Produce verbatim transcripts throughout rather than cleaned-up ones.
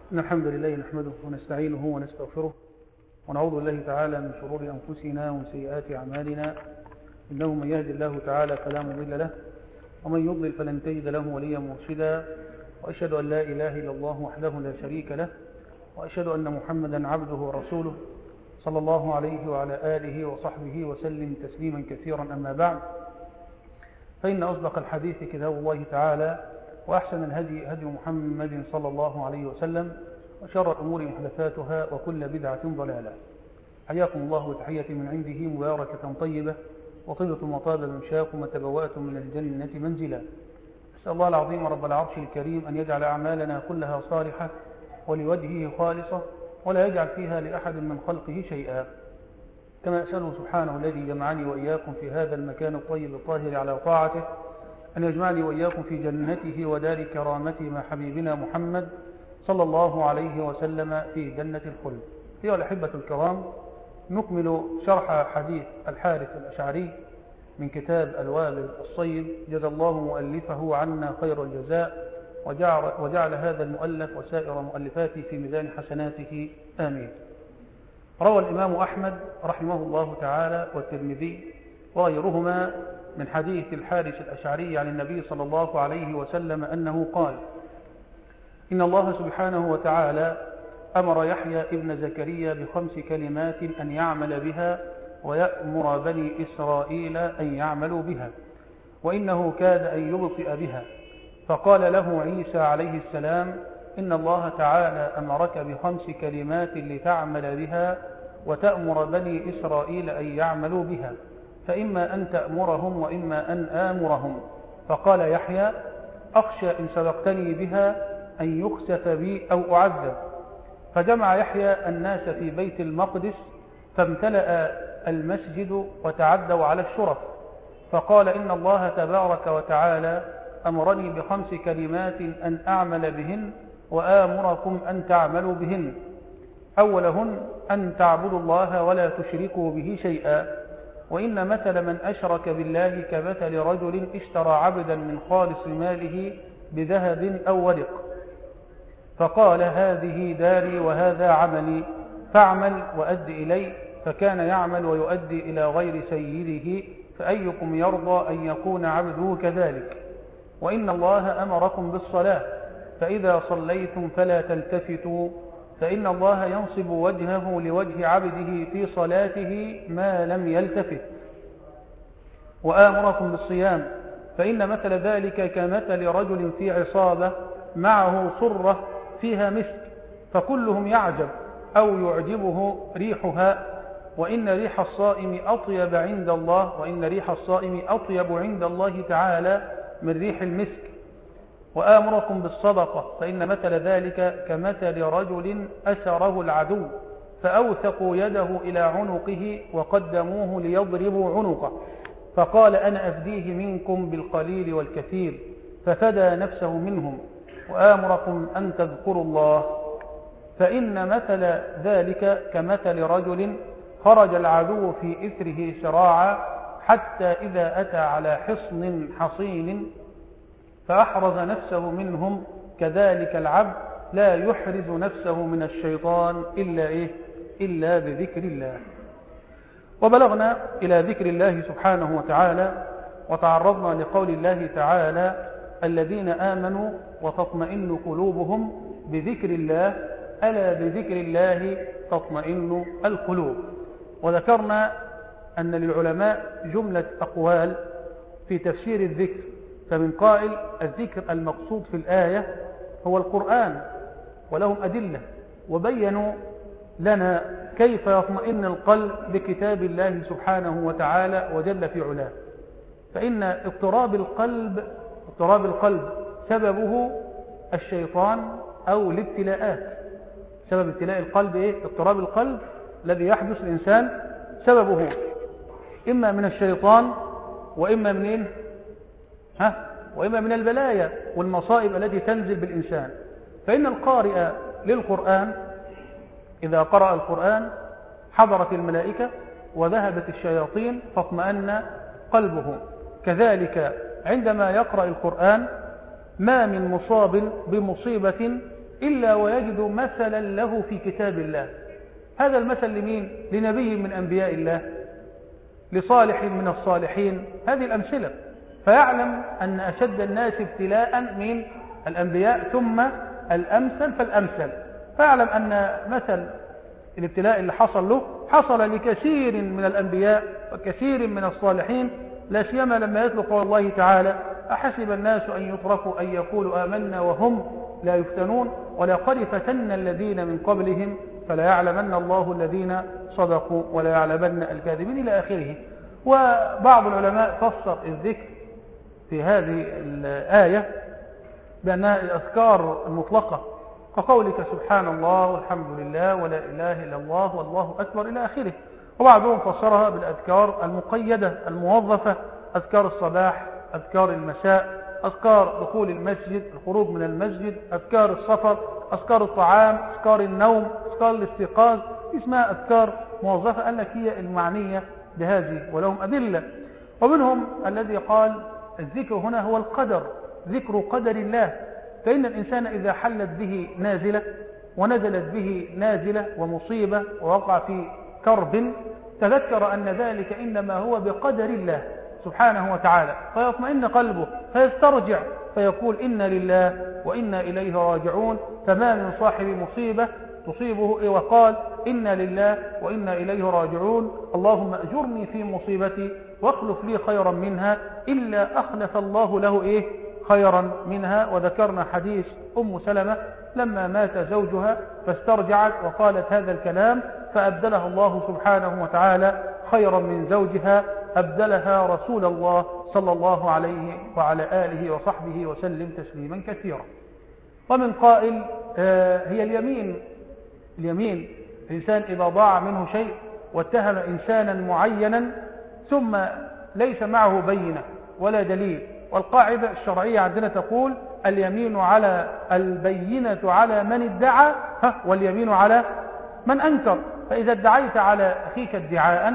إن الحمد لله نحمده ونستعينه ونستغفره ونعوذ بالله تعالى من شرور أنفسنا ومن سيئات أعمالنا، إنه من يهد الله تعالى فلا مضل له ومن يضلل فلن تجد له وليا مرشدا، وأشهد أن لا إله إلا الله وحده لا شريك له، وأشهد أن محمدا عبده ورسوله صلى الله عليه وعلى آله وصحبه وسلم تسليما كثيرا. أما بعد، فإن أصدق الحديث كتاب الله تعالى، وأحسن الهدي هدي محمد صلى الله عليه وسلم، وشر الأمور محدثاتها وكل بدعة ضلالة. حياكم الله وتحية من عنده مباركة طيبة، وطبتم وطاب ممشاكم وتبوأتم من الجنة منزلا. أسأل الله العظيم رب العرش الكريم أن يجعل أعمالنا كلها صالحة ولوجهه خالصة، ولا يجعل فيها لأحد من خلقه شيئا. كما أسأله سبحانه الذي جمعني وإياكم في هذا المكان الطيب الطاهر على طاعته أن يجمعني وإياكم في جنته ودار كرامته مع حبيبنا محمد صلى الله عليه وسلم في جنة الخلد. أيها الأحبة الكرام، نكمل شرح حديث الحارث الأشعري من كتاب الوابل الصيب، جزى الله مؤلفه عنا خير الجزاء، وجعل, وجعل هذا المؤلف وسائر مؤلفاته في ميزان حسناته، آمين. روى الإمام أحمد رحمه الله تعالى والترمذي وغيرهما من حديث الحارث الأشعري عن النبي صلى الله عليه وسلم أنه قال: إن الله سبحانه وتعالى أمر يحيى ابن زكريا بخمس كلمات أن يعمل بها، ويأمر بني إسرائيل أن يعملوا بها، وإنه كاد أن يبطئ بها. فقال له عيسى عليه السلام: إن الله تعالى أمرك بخمس كلمات لتعمل بها وتأمر بني إسرائيل أن يعملوا بها، فإما أن تأمرهم وإما أن آمرهم. فقال يحيى: أخشى إن سبقتني بها أن يخسف بي أو أعذب. فجمع يحيى الناس في بيت المقدس، فامتلأ المسجد وتعدوا على الشرف. فقال: إن الله تبارك وتعالى أمرني بخمس كلمات أن أعمل بهن وآمركم أن تعملوا بهن. أولهن أن تعبدوا الله ولا تشركوا به شيئا، وإن مثل من أشرك بالله كمثل رجل اشترى عبدا من خالص ماله بذهب أو ورق، فقال: هذه داري وهذا عملي، فاعمل وأد إلي. فكان يعمل ويؤدي إلى غير سيده، فأيكم يرضى أن يكون عبده كذلك؟ وإن الله أمركم بالصلاة، فإذا صليتم فلا تلتفتوا، فإن الله ينصب وجهه لوجه عبده في صلاته ما لم يلتفت. وآمركم بالصيام، فإن مثل ذلك كمثل رجل في عصابة معه صرة فيها مسك، فكلهم يعجب أو يعجبه ريحها، وإن ريح الصائم أطيب عند الله وإن ريح الصائم أطيب عند الله تعالى من ريح المسك. وآمركم بالصدقة، فإن مثل ذلك كمثل رجل أسره العدو، فأوثقوا يده إلى عنقه وقدموه ليضربوا عنقه، فقال: أنا أفديه منكم بالقليل والكثير، ففدى نفسه منهم. وآمركم أن تذكروا الله، فإن مثل ذلك كمثل رجل خرج العدو في إثره سراعا، حتى إذا أتى على حصن حصين فأحرز نفسه منهم، كذلك العبد لا يحرز نفسه من الشيطان إلا إيه؟ إلا بذكر الله. وبلغنا إلى ذكر الله سبحانه وتعالى، وتعرضنا لقول الله تعالى: الذين آمنوا وتطمئن قلوبهم بذكر الله، ألا بذكر الله تطمئن القلوب. وذكرنا أن للعلماء جملة أقوال في تفسير الذكر، فمن قائل: الذكر المقصود في الآية هو القرآن، ولهم أدلة وبينوا لنا كيف يطمئن القلب بكتاب الله سبحانه وتعالى وجل في علاه. فإن اضطراب القلب اضطراب القلب سببه الشيطان أو الابتلاءات. سبب ابتلاء القلب إيه؟ اضطراب القلب الذي يحدث الإنسان سببه إما من الشيطان وإما منين؟ ها؟ وإما من البلايا والمصائب التي تنزل بالإنسان. فإن القارئ للقرآن إذا قرأ القرآن حضرت الملائكة وذهبت الشياطين فاطمأن قلبه. كذلك عندما يقرأ القرآن ما من مصاب بمصيبة إلا ويجد مثلا له في كتاب الله. هذا المثل لمين؟ لنبي من أنبياء الله، لصالح من الصالحين، هذه الأمثلة. فيعلم أن أشد الناس ابتلاء من الأنبياء ثم الأمثل فالأمثل. فيعلم أن مثل الابتلاء اللي حصل له حصل لكثير من الأنبياء وكثير من الصالحين، لا سيما لما يتلو قول الله تعالى: أحسب الناس أن يتركوا أن يقولوا آمنا وهم لا يفتنون ولقد فتنا الذين من قبلهم فلا يعلمن الله الذين صدقوا ولا يعلمن الكاذبين إلى آخره. وبعض العلماء فسر الذكر في هذه الآية بأنها الأذكار المطلقة، كقولك سبحان الله والحمد لله ولا إله إلا الله والله أكبر إلى آخره. وبعضهم فسرها بالأذكار المقيدة الموظفة: أذكار الصباح، أذكار المساء، أذكار دخول المسجد، الخروج من المسجد، أذكار السفر، أذكار الطعام، أذكار النوم، أذكار الاستيقاظ، اسمها أذكار موظفة. قال لك هي المعنية بهذه، ولهم أدلة. ومنهم الذي قال الذكر هنا هو القدر، ذكر قدر الله، فإن الإنسان إذا حلت به نازلة ونزلت به نازلة ومصيبة ووقع في كرب، تذكر أن ذلك إنما هو بقدر الله سبحانه وتعالى، فيطمئن قلبه فيسترجع فيقول إنا لله وإنا إليه راجعون. فما من صاحب مصيبة تصيبه وقال إنا لله وإنا إليه راجعون اللهم أجرني في مصيبتي واخلف لي خيرا منها، إلا أخلف الله له إيه خيرا منها. وذكرنا حديث أم سلمة لما مات زوجها فاسترجعت وقالت هذا الكلام، فأبدلها الله سبحانه وتعالى خيرا من زوجها، أبدلها رسول الله صلى الله عليه وعلى آله وصحبه وسلم تسليما كثيرا. ومن قائل آه هي اليمين. اليمين الإنسان إذا ضاع منه شيء واتهم إنسانا معينا ثم ليس معه بينة ولا دليل، والقاعدة الشرعية عندنا تقول اليمين على البينة على من ادعى واليمين على من أنكر. فإذا ادعيت على أخيك ادعاء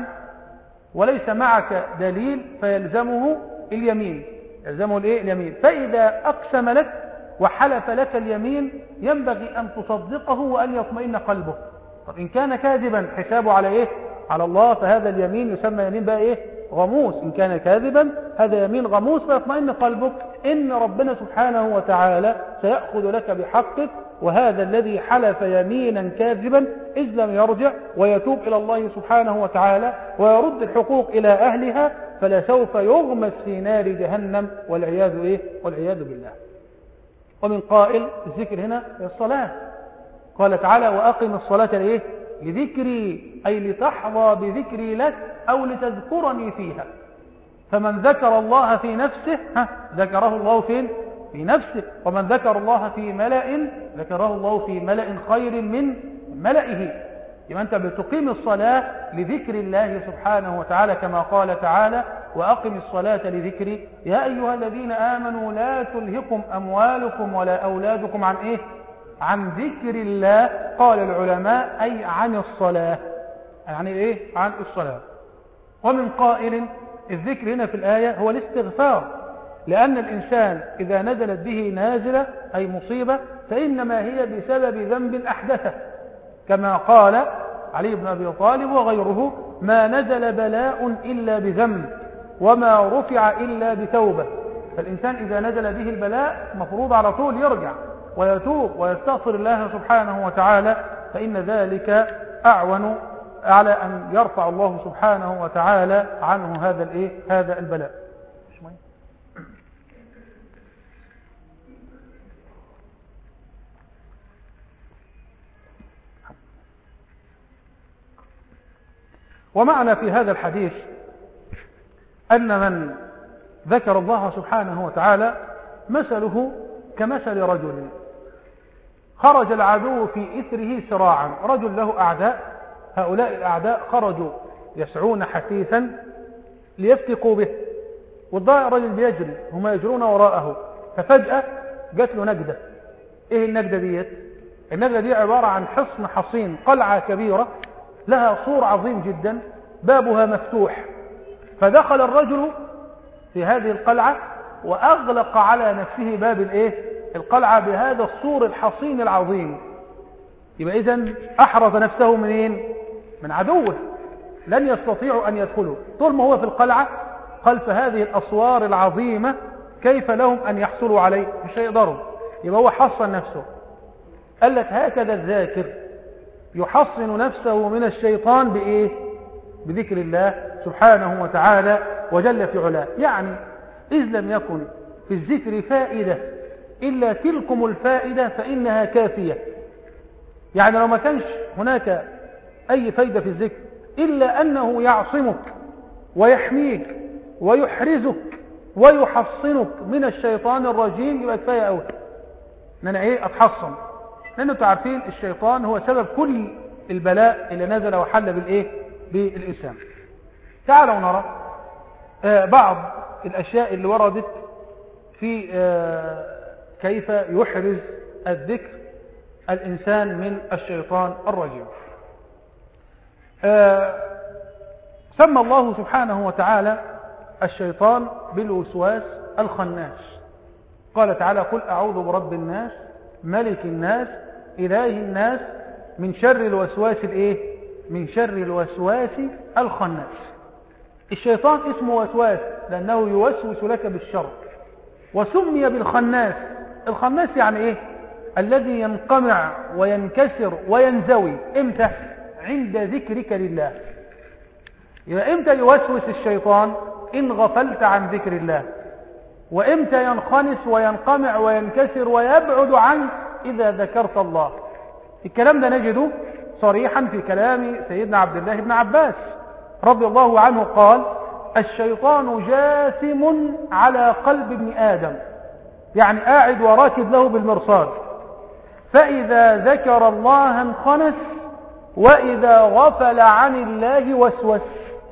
وليس معك دليل فيلزمه اليمين، يلزمه الإيه؟ اليمين. فإذا أقسم لك وحلف لك اليمين ينبغي أن تصدقه وأن يطمئن قلبه. طب إن كان كاذبا حسابه على إيه؟ على الله، فهذا اليمين يسمى يمين بقى إيه؟ غموس. إن كان كاذبا هذا يمين غموس، فيطمئن قلبك إن ربنا سبحانه وتعالى سيأخذ لك بحقك. وهذا الذي حلف يمينا كاذبا إذ لم يرجع ويتوب إلى الله سبحانه وتعالى ويرد الحقوق إلى أهلها فلسوف يغمس في نار جهنم والعياذ إيه؟ والعياذ بالله. ومن قائل الذكر هنا الصلاة، قال تعالى وأقم الصلاة لإيه؟ لذكري، أي لتحظى بذكري لك أو لتذكرني فيها. فمن ذكر الله في نفسه ها ذكره الله فين؟ في نفسه. ومن ذكر الله في ملأ ذكره الله في ملأ خير من ملئه. يبقى أنت بتقيم الصلاة لذكر الله سبحانه وتعالى كما قال تعالى وأقم الصلاة لذكري يا أيها الذين آمنوا لا تلهكم أموالكم ولا أولادكم عن إيه؟ عن ذكر الله. قال العلماء أي عن الصلاة، يعني إيه؟ عن الصلاة. ومن قائل الذكر هنا في الآية هو الاستغفار، لأن الإنسان إذا نزلت به نازلة أي مصيبة فإنما هي بسبب ذنب أحدثه، كما قال علي بن أبي طالب وغيره ما نزل بلاء إلا بذنب وما رفع إلا بتوبة. فالإنسان إذا نزل به البلاء مفروض على طول يرجع ويتوب ويستغفر الله سبحانه وتعالى، فإن ذلك أعون على أن يرفع الله سبحانه وتعالى عنه هذا الإيه؟ هذا البلاء. ومعنى في هذا الحديث أن من ذكر الله سبحانه وتعالى مثله كمثل رجل خرج العدو في إثره سراعا. رجل له أعداء، هؤلاء الأعداء خرجوا يسعون حثيثا ليفتقوا به، والضائع رجل بيجري هم يجرون وراءه، ففجأة جات له نجدة. إيه النجدة ديت؟ النجدة دي عبارة عن حصن حصين، قلعة كبيرة لها سور عظيم جدا بابها مفتوح. فدخل الرجل في هذه القلعة وأغلق على نفسه باب الإيه؟ القلعة بهذا السور الحصين العظيم، يبقى إذن أحرز نفسه منين؟ من عدوه، لن يستطيعوا أن يدخلوا طول ما هو في القلعة خلف هذه الأسوار العظيمة. كيف لهم أن يحصلوا عليه؟ مش هيقدروا. يبقى هو حصن نفسه. قال لك هكذا الذاكر يحصن نفسه من الشيطان بإيه؟ بذكر الله سبحانه وتعالى وجل في علاه. يعني إذ لم يكن في الذكر فائدة إلا تلكم الفائدة فإنها كافية. يعني لو ما كانش هناك أي فائدة في الذكر إلا أنه يعصمك ويحميك ويحرزك ويحصنك من الشيطان الرجيم، يبقى كفاية أوي ان انا ايه اتحصن. لان انتوا عارفين الشيطان هو سبب كل البلاء اللي نزل وحل بالايه بالإنسان. تعالوا نرى آه بعض الاشياء اللي وردت في آه كيف يحرز الذكر الانسان من الشيطان الرجيم. آه سمى الله سبحانه وتعالى الشيطان بالوسواس الخناس. قال تعالى: قل أعوذ برب الناس ملك الناس إله الناس من شر الوسواس الإيه؟ من شر الوسواس الخناس. الشيطان اسمه وسواس لأنه يوسوس لك بالشر، وسمي بالخناس. الخناس يعني إيه؟ الذي ينقمع وينكسر وينزوي. إمتى؟ عند ذكرك لله. يبقى إمتى يوسوس الشيطان؟ إن غفلت عن ذكر الله. وإمتى ينخنس وينقمع وينكسر ويبعد عنك؟ إذا ذكرت الله. الكلام ده نجده صريحا في كلام سيدنا عبد الله بن عباس رضي الله عنه قال: الشيطان جاثم على قلب ابن آدم، يعني قاعد وراكد له بالمرصاد، فإذا ذكر الله انخنس وإذا غفل عن الله وسوس.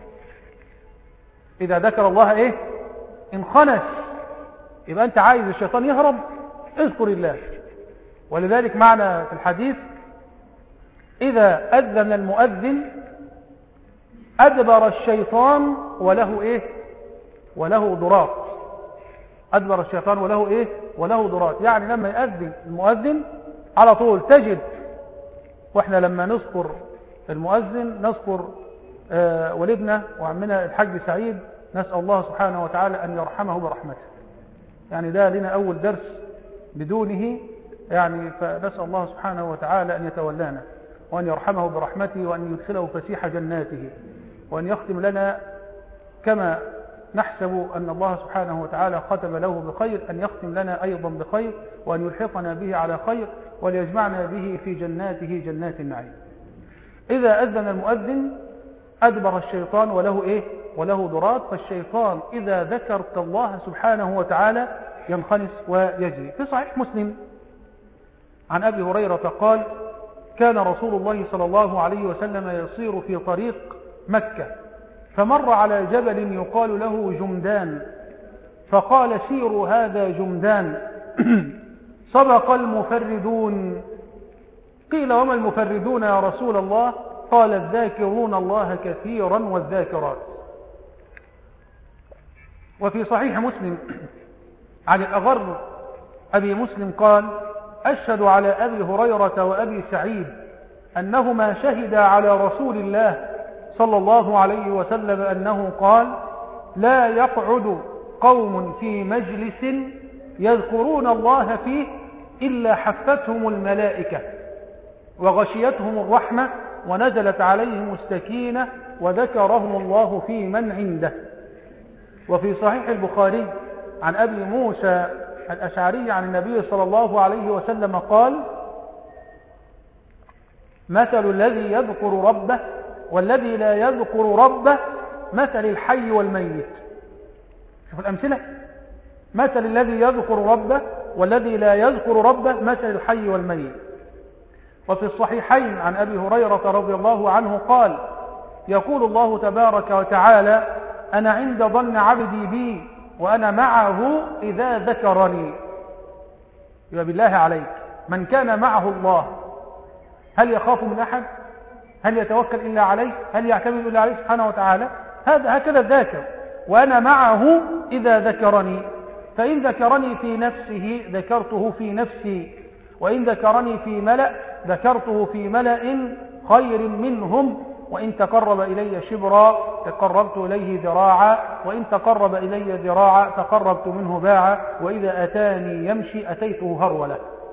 إذا ذكر الله إيه؟ انخنس. يبقى أنت عايز الشيطان يهرب، اذكر الله. ولذلك معنى في الحديث: إذا أذن المؤذن أدبر الشيطان وله إيه؟ وله ضراط. أدبر الشيطان وله إيه؟ وله ضراط. يعني لما يأذن المؤذن على طول تجد، وإحنا لما نذكر المؤذن نذكر آه ولدنا وعمنا الحاج سعيد، نسأل الله سبحانه وتعالى أن يرحمه برحمته. يعني ده لنا أول درس بدونه، يعني فنسأل الله سبحانه وتعالى أن يتولانا وأن يرحمه برحمته وأن يدخله فسيح جناته، وأن يختم لنا كما نحسب أن الله سبحانه وتعالى ختم له بخير، أن يختم لنا أيضا بخير، وأن يلحقنا به على خير، وليجمعنا به في جناته جنات النعيم. إذا أذن المؤذن أدبر الشيطان وله إيه؟ وله ضراط. فالشيطان إذا ذكرت الله سبحانه وتعالى ينخنس ويجري. في صحيح مسلم عن أبي هريرة قال: كان رسول الله صلى الله عليه وسلم يسير في طريق مكة، فمر على جبل يقال له جمدان، فقال: سيروا هذا جمدان، سبق المفردون. قيل: وما المفردون يا رسول الله؟ قال: الذاكرون الله كثيرا والذاكرات. وفي صحيح مسلم عن الأغر أبي مسلم قال: أشهد على أبي هريرة وأبي سعيد أنهما شهدا على رسول الله صلى الله عليه وسلم أنه قال: لا يقعد قوم في مجلس يذكرون الله فيه إلا حفتهم الملائكة وغشيتهم الرحمة ونزلت عليهم السكينة وذكرهم الله في من عنده. وفي صحيح البخاري عن أبي موسى الأشعري عن النبي صلى الله عليه وسلم قال: مثل الذي يذكر ربه والذي لا يذكر ربه مثل الحي والميت. شوف الأمثلة: مثل الذي يذكر ربه والذي لا يذكر ربه مثل الحي والميت. وفي الصحيحين عن أبي هريرة رضي الله عنه قال: يقول الله تبارك وتعالى: أنا عند ظن عبدي بي وأنا معه إذا ذكرني. يبقى بالله عليك، من كان معه الله هل يخاف من أحد؟ هل يتوكل إلا عليه؟ هل يعتمد إلا عليه سبحانه وتعالى؟ هذا هكذا الذاكر. وأنا معه إذا ذكرني. فإن ذكرني في نفسه ذكرته في نفسي، وإن ذكرني في ملأ ذكرته في ملأ خير منهم، وإن تقرب إلي شبرا تقربت إليه ذراعا، وإن تقرب إلي ذراعا تقربت منه باعا، وإذا أتاني يمشي أتيته هرولة.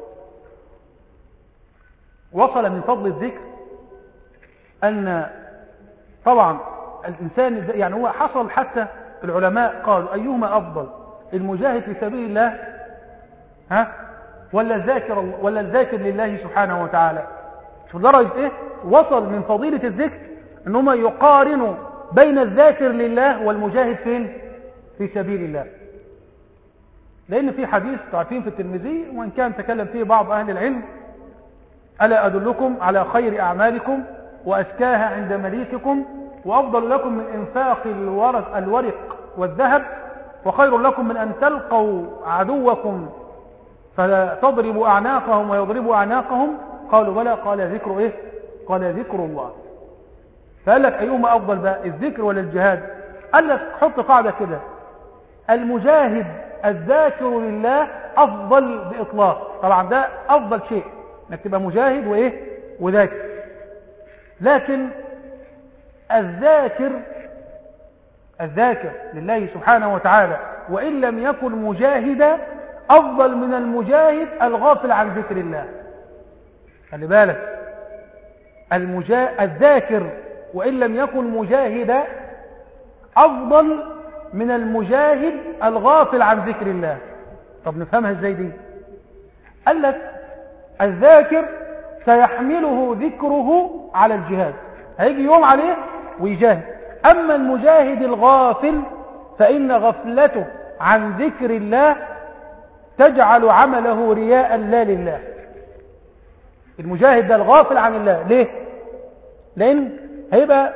وصل من فضل الذكر أن طبعا الإنسان يعني هو حصل حتى العلماء قالوا أيهما أفضل، المجاهد في سبيل الله ها ولا الذاكر ولا الذاكر لله سبحانه وتعالى؟ شو درجة إيه وصل من فضيلة الذكر أنهم يقارنوا بين الذاكر لله والمجاهد فين في سبيل الله. لأن في حديث تعرفين في الترمذي وإن كان تكلم فيه بعض أهل العلم: ألا أدلكم على خير أعمالكم وأزكاها عند مليككم وأفضل لكم من إنفاق الورق, الورق والذهب وخير لكم من أن تلقوا عدوكم فلا تضربوا أعناقهم ويضربوا أعناقهم؟ قالوا بلى. قال ذكر إيه؟ قال ذكر الله. فقال لك أيهما أفضل بقى، الذكر ولا الجهاد؟ قال لك حط قاعدة كده: المجاهد الذاكر لله أفضل بإطلاق. طبعا ده أفضل شيء انك تبقى مجاهد وإيه وذاكر، لكن الذاكر الذاكر لله سبحانه وتعالى وإن لم يكن مجاهدا أفضل من المجاهد الغافل عن ذكر الله. خلي بالك، المجا... الذاكر وإن لم يكن مجاهدا أفضل من المجاهد الغافل عن ذكر الله. طب نفهمها ازاي دي؟ قال لك الذاكر سيحمله ذكره على الجهاد، هيجي يوم عليه ويجاهد. أما المجاهد الغافل فإن غفلته عن ذكر الله تجعل عمله رياء لا لله. المجاهد ده الغافل عن الله ليه؟ لأن هيبقى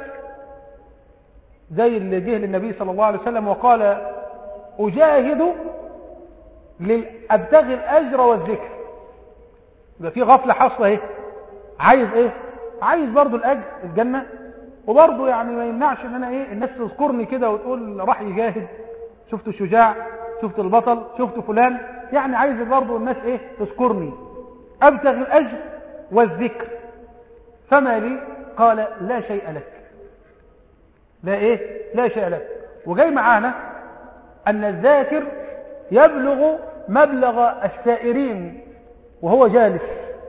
زي اللي جه للنبي صلى الله عليه وسلم وقال: أجاهد لأبتغي الأجر والذكر. يبقى في غفلة حصلة ايه؟ عايز ايه؟ عايز برضو الأجر الجنة، وبرضو يعني ما يمنعش ان انا ايه الناس تذكرني كده وتقول راح يجاهد، شفت الشجاع، شفت البطل، شفت فلان، يعني عايز برضو الناس ايه تذكرني. أبتغي الأجر والذكر فما لي؟ قال: لا شيء لك. لا ايه؟ لا شيء لك. وجاي معانا أن الذاكر يبلغ مبلغ السائرين وهو جالس،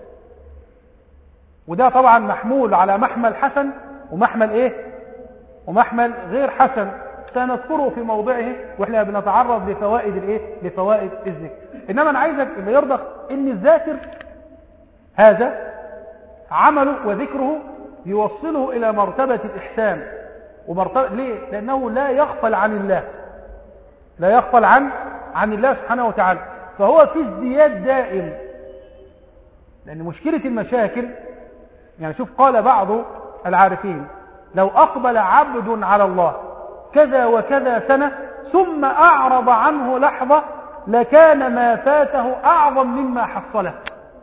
وده طبعا محمول على محمل حسن ومحمل ايه ومحمل غير حسن، سنذكره في موضعه واحنا بنتعرض لفوائد الايه لفوائد الذكر. انما انا عايزك اللي يرضخ ان الذاكر هذا عمله وذكره يوصله الى مرتبة الاحسان. ومرتبة ليه؟ لانه لا يغفل عن الله، لا يغفل عن عن الله سبحانه وتعالى، فهو في ازدياد دائم. لأن مشكلة المشاكل يعني شوف قال بعض العارفين: لو أقبل عبد على الله كذا وكذا سنة ثم أعرض عنه لحظة لكان ما فاته أعظم مما حصله.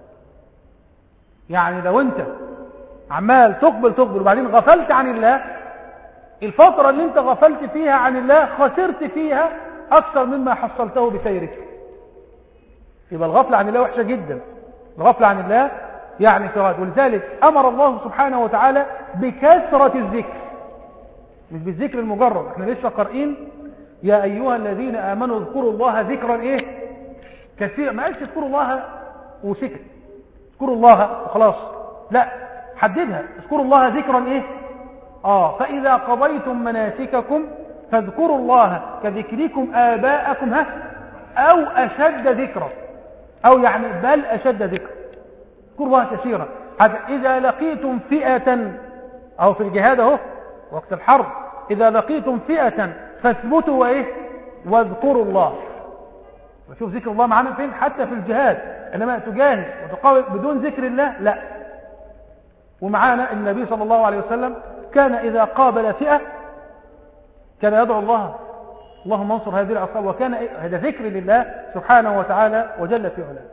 يعني لو أنت عمال تقبل تقبل وبعدين غفلت عن الله، الفترة اللي أنت غفلت فيها عن الله خسرت فيها أكثر مما حصلته بسيرك. يبقى الغفلة عن الله وحشة جدا، الغفلة عن الله يعني فراد. ولذلك أمر الله سبحانه وتعالى بكثرة الذكر، مش بالذكر المجرد. احنا لسه قارئين: يا أيها الذين آمنوا اذكروا الله ذكرا ايه كثيرا. ما قالش اذكروا الله وسكت، اذكروا الله وخلاص، لا، حددها: اذكروا الله ذكرا ايه اه فإذا قضيتم مناسككم فاذكروا الله كذكركم آباءكم ها أو أشد ذكرا، أو يعني بل أشد ذكرا. اذكروا الله كثيرا. إذا لقيتم فئة، أو في الجهاد اهو وقت الحرب: إذا لقيتم فئة فاثبتوا وإيه واذكروا الله. وشوف ذكر الله معنا فين؟ حتى في الجهاد. إنما تجاهد وتقاوم بدون ذكر الله لا. ومعانا النبي صلى الله عليه وسلم كان إذا قابل فئة كان يدعو الله: اللهم انصر هذه العصابة. وكان هذا ذكر لله سبحانه وتعالى وجل في علاه.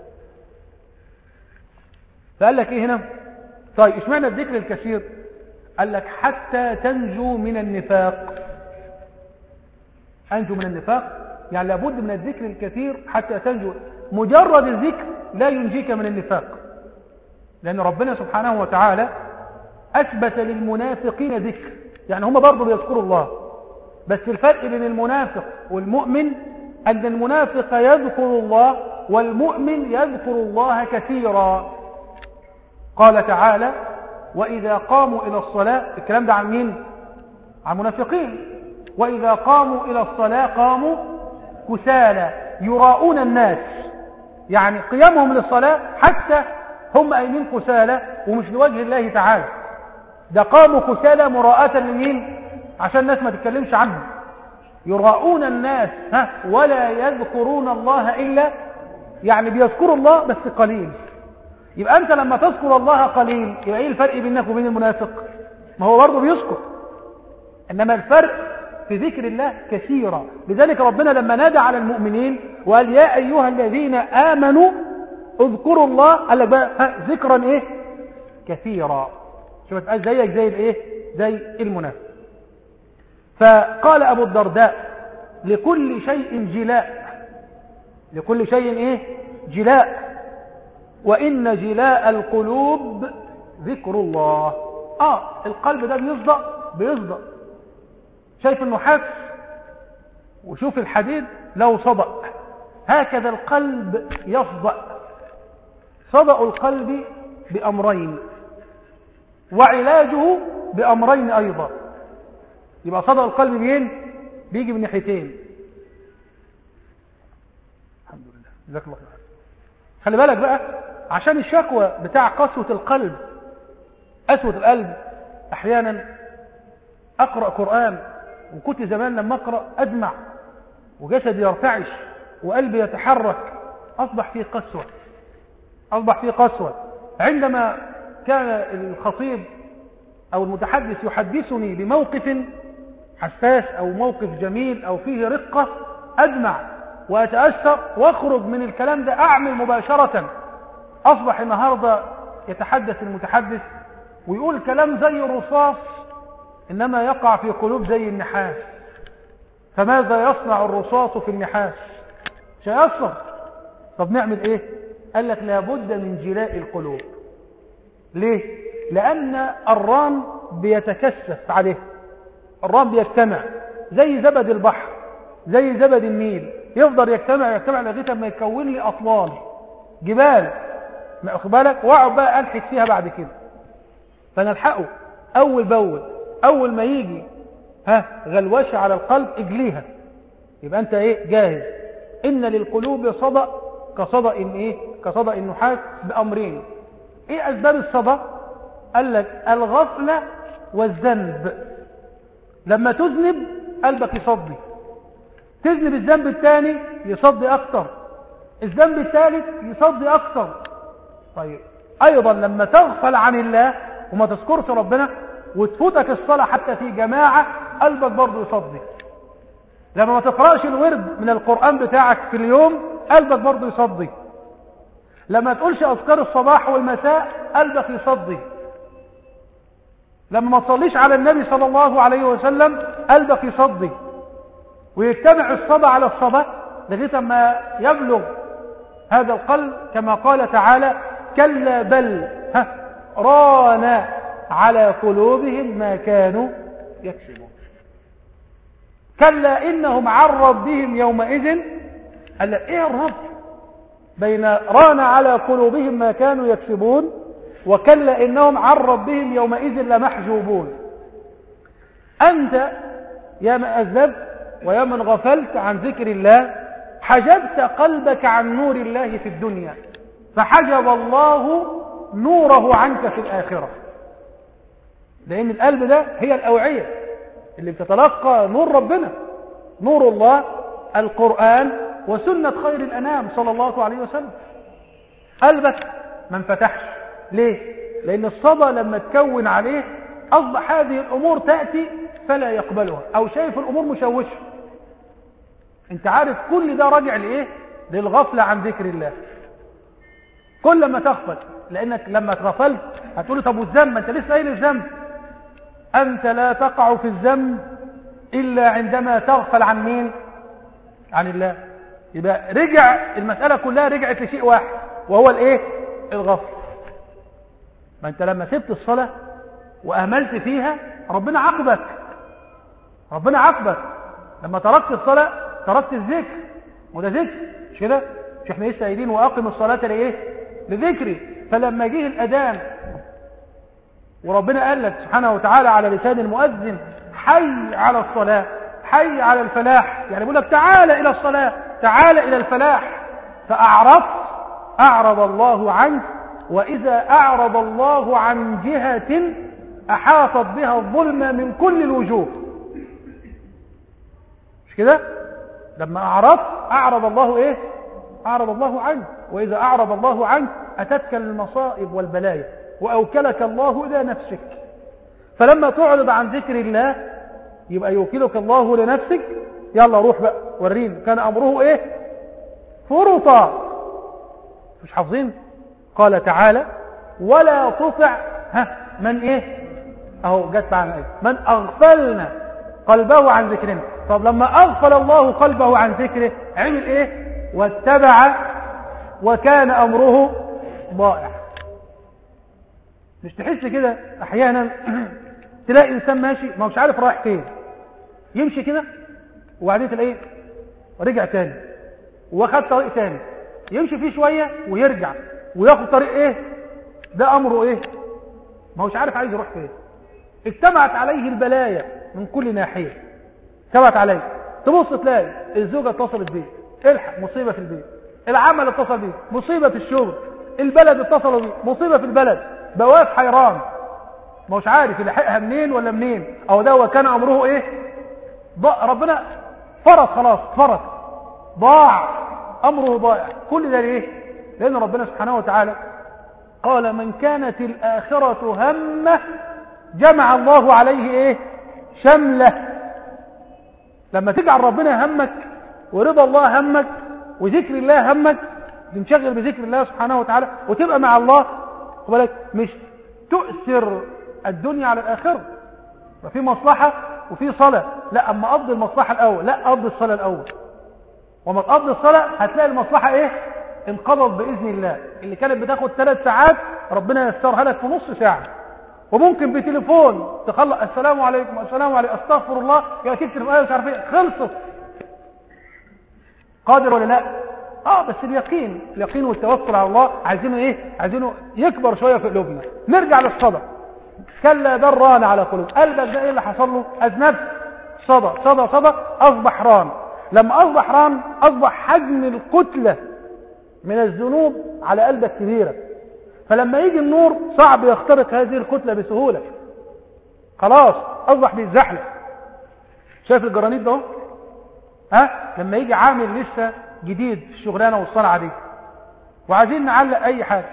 فقال لك ايه هنا؟ طيب اشمعنى الذكر الكثير؟ قال لك حتى تنجو من النفاق. انجو من النفاق يعني لابد من الذكر الكثير حتى تنجو. مجرد الذكر لا ينجيك من النفاق، لأن ربنا سبحانه وتعالى أثبت للمنافقين ذكر، يعني هم برضو بيذكروا الله، بس الفرق بين المنافق والمؤمن أن المنافق يذكر الله والمؤمن يذكر الله كثيرا. قال تعالى وإذا قاموا إلى الصلاة، الكلام ده عن مين؟ عن المنافقين. وإذا قاموا إلى الصلاة قاموا كسالى يراؤون الناس، يعني قيامهم للصلاة حتى هم قايمين كسالى ومش لوجه الله تعالى، ده قاموا كسالى مراءة لمين؟ عشان الناس ما تتكلمش عنهم. يراؤون الناس ها ولا يذكرون الله إلا، يعني بيذكروا الله بس قليل. يبقى أنت لما تذكر الله قليل يبقى إيه الفرق بينك وبين المنافق؟ ما هو برضه بيذكر، إنما الفرق في ذكر الله كثيرا. لذلك ربنا لما نادى على المؤمنين وقال يا أيها الذين آمنوا اذكروا الله، قال لك بقى ذكرا إيه؟ كثيرا. شوف تبقى زيك زي الإيه؟ زي المنافق. فقال أبو الدرداء لكل شيء جلاء، لكل شيء إيه؟ جلاء، وإن جلاء القلوب ذكر الله. آه القلب ده بيصدأ بيصدأ. شايف النحاس وشوف الحديد لو صدأ، هكذا القلب يصدأ. صدأ القلب بأمرين وعلاجه بأمرين أيضا. يبقى صدأ القلب بين بيجي من ناحيتين. الحمد لله جزاك الله خير. خلي بالك بقى عشان الشكوى بتاع قسوة القلب، قسوة القلب، أحيانا أقرأ قرآن وكنت زمان لما أقرأ أدمع وجسدي يرتعش وقلبي يتحرك، أصبح فيه قسوة، أصبح فيه قسوة. عندما كان الخطيب أو المتحدث يحدثني بموقف حساس أو موقف جميل أو فيه رقة، أدمع وأتأثر وأخرج من الكلام ده أعمل مباشرة. أصبح النهاردة يتحدث المتحدث ويقول كلام زي الرصاص إنما يقع في قلوب زي النحاس. فماذا يصنع الرصاص في النحاس؟ سيصنع. طب نعمل إيه؟ قال لك لابد من جلاء القلوب. ليه؟ لأن الران بيتكثف عليه، الران بيجتمع زي زبد البحر، زي زبد النيل، يفضل يجتمع يجتمع لغاية ما يكون لي أطلال جبال، ما أخذ بالك، واقعد بقى ألحق فيها بعد كده. فنلحقه أول بأول، أول ما يجي ها غلوشة على القلب اجليها، يبقى أنت إيه جاهز. إن للقلوب صدأ كصدأ إيه؟ كصدأ النحاس بأمرين. إيه أسباب الصدأ؟ قال لك الغفلة والذنب. لما تذنب قلبك يصدي، تذنب الذنب الثاني يصدي أكتر، الذنب الثالث يصدي أكتر. طيب أيضا لما تغفل عن الله وما تذكرش ربنا وتفوتك الصلاة حتى في جماعة قلبك برضو يصدي. لما ما تقرأش الورد من القرآن بتاعك في اليوم قلبك برضو يصدي. لما تقولش أذكار الصباح والمساء قلبك يصدي. لما ما تصليش على النبي صلى الله عليه وسلم قلبك يصدي. ويجتمع الصبا على الصبا لغاية ما يبلغ هذا القلب كما قال تعالى كلا بل ها ران على قلوبهم ما كانوا يكسبون. كلا إنهم عن ربهم يومئذ. قال لك إيه الرب بين ران على قلوبهم ما كانوا يكسبون وكلا إنهم عن ربهم يومئذ لمحجوبون. أنت يا من أذنبت ويا من غفلت عن ذكر الله حجبت قلبك عن نور الله في الدنيا، فحجب الله نوره عنك في الآخرة. لأن القلب ده هي الأوعية اللي بتتلقى نور ربنا، نور الله القرآن وسنة خير الأنام صلى الله عليه وسلم. قلبك ما انفتحش. ليه؟ لأن الصدى لما تكون عليه أصبح هذه الأمور تأتي فلا يقبلها، أو شايف الأمور مشوشة. انت عارف كل ده راجع لإيه؟ للغفلة عن ذكر الله. كل ما تغفل، لأنك لما تغفلت هتقولي طب والذنب؟ انت لسه قايل الذنب. أنت لا تقع في الذنب إلا عندما تغفل عن مين؟ عن الله. يبقى رجع المسألة كلها رجعت لشيء واحد وهو الايه؟ الغفل. ما انت لما سبت الصلاة واهملت فيها ربنا عاقبك، ربنا عاقبك. لما تركت الصلاة تركت الذكر، وده ذكر مش كده؟ مش احنا لسه قايلين واقم الصلاة لايه؟ لذكري. فلما جه الاذان وربنا قال لك سبحانه وتعالى على لسان المؤذن حي على الصلاة، حي على الفلاح، يعني بيقول لك تعال الى الصلاة، تعال الى الفلاح، فاعرضت اعرض الله عنك. واذا اعرض الله عن جهة احاطت بها الظلمة من كل الوجوه، مش كده؟ لما اعرضت اعرض الله ايه؟ اعرض الله عنك. واذا اعرض الله عنك اتتك المصائب والبلايا واوكلك الله الى نفسك. فلما تعرض عن ذكر الله يبقى يوكلك الله لنفسك. يلا روح بقى وريني كان امره ايه؟ فرطا. مش حافظين؟ قال تعالى ولا تطع ها من ايه؟ اهو جت معنا ايه؟ من اغفلنا قلبه عن ذكرنا. طب لما اغفل الله قلبه عن ذكره عمل ايه؟ واتبع وكان امره ضائع. مش تحس كده احيانا تلاقي انسان ماشي ما مش عارف رايح فين، يمشي كده وبعدين تلاقيه ورجع تاني واخد طريق تاني، يمشي فيه شويه ويرجع وياخد طريق ايه؟ ده امره ايه؟ ما هوش عارف عايز يروح فين. اجتمعت عليه البلايا من كل ناحيه، اجتمعت عليه. تبص تلاقي الزوجه اتصلت بيه، الحق مصيبه في البيت، العمل اتصل بيه مصيبه في الشغل، البلد اتصل بيه مصيبه في البلد، بواف حيران ما هوش عارف يلحقها منين ولا منين. او ده وكان امره ايه؟ ضاع. ربنا فرط خلاص، فرط ضاع، امره ضائع. كل ده ليه؟ لان ربنا سبحانه وتعالى قال من كانت الاخرة همه جمع الله عليه ايه؟ شمله. لما تجعل ربنا همك ورضا الله همك وذكر الله همك، تنشغل بذكر الله سبحانه وتعالى وتبقى مع الله، وبالك مش تؤثر الدنيا على الآخرة. ففي مصلحة وفي صلاة، لا أما أقضي المصلحة الأول، لا أقضي الصلاة الأول. وما تقضي الصلاة هتلاقي المصلحة إيه؟ انقضت بإذن الله. اللي كانت بتاخد ثلاث ساعات ربنا يسرها لك في نص ساعة. وممكن بتليفون تخلص السلام عليكم السلام عليكم استغفر الله يا تكتب ايه مش عارف ايه، خلصت. قادر ولا لا؟ اه بس اليقين، اليقين والتوكل على الله عايزينه ايه؟ عايزينه يكبر شويه في قلوبنا. نرجع للصدى. كلا بل ران على قلوب. قلبك ده ايه اللي حصل له؟ اذنبت، صدى صدى صدى اصبح ران. لما اصبح ران اصبح حجم الكتله من الذنوب على قلبك كبيره، فلما يجي النور صعب يخترق هذه الكتله بسهوله. خلاص اصبح بيتزحلق. شايف الجرانيت ده؟ ها لما يجي عامل لسه جديد في الشغلانه والصنعه دي وعايزين نعلق اي حاجه،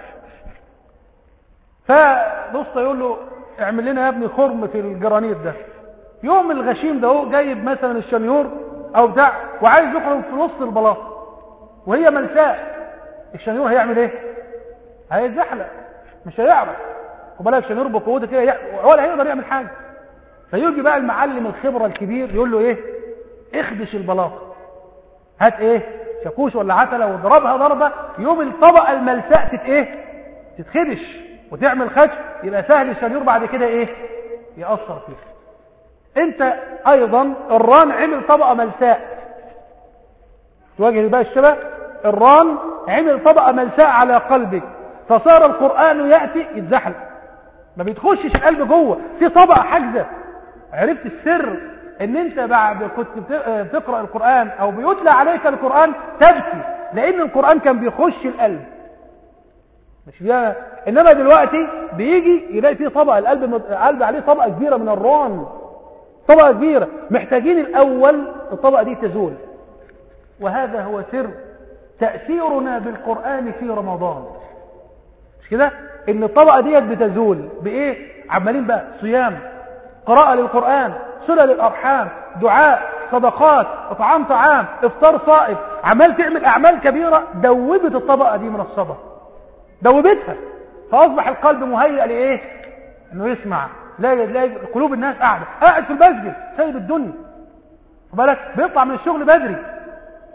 فنص يقول له اعمل لنا يا ابني خرم في الجرانيت ده. يوم الغشيم ده هو جايب مثلا الشنيور او بتاع وعايز يخرم في نص البلاط وهي ملساء، الشنيور هيعمل ايه؟ هيتزحلق، مش هيعرف. وبالك شنيور بقوته كده ولا هيقدر يعمل حاجه. فيجي بقى المعلم الخبره الكبير يقول له ايه؟ اخدش البلاط، هات ايه؟ شاكوش ولا عتله واضربها ضربه، يوم الطبقه الملساء تت ايه؟ تتخدش وتعمل خدش، يبقى سهل الشنيور بعد كده ايه؟ يأثر فيه. انت ايضا الران عمل طبقه ملساء، تواجه بقى الشبه. الران عمل طبقه ملساء على قلبك، فصار القرآن يأتي يتزحلق، ما بيتخشش القلب جوه، في طبقه حاجزه. عرفت السر ان انت بعد كنت بتقرأ القرآن او بيتلى عليك القرآن تبكي، لان القرآن كان بيخش القلب مش فيها. انما دلوقتي بيجي يلاقي فيه طبقه، القلب القلب عليه طبقه كبيره من الران، طبقه كبيره، محتاجين الاول الطبقه دي تزول. وهذا هو سر تأثيرنا بالقرآن في رمضان، مش كده؟ ان الطبقه ديت بتزول بايه؟ عمالين بقى صيام، قراءه للقرآن، صله للارحام، دعاء، صدقات، اطعام طعام، افطار صائم، عمال تعمل اعمال كبيره دوبت الطبقه دي من الصبر، دوبتها، فاصبح القلب مهيئ لايه؟ انه يسمع. لا لا قلوب الناس قاعده، قاعد في المسجد سايب الدنيا، بالك بيطلع من الشغل بدري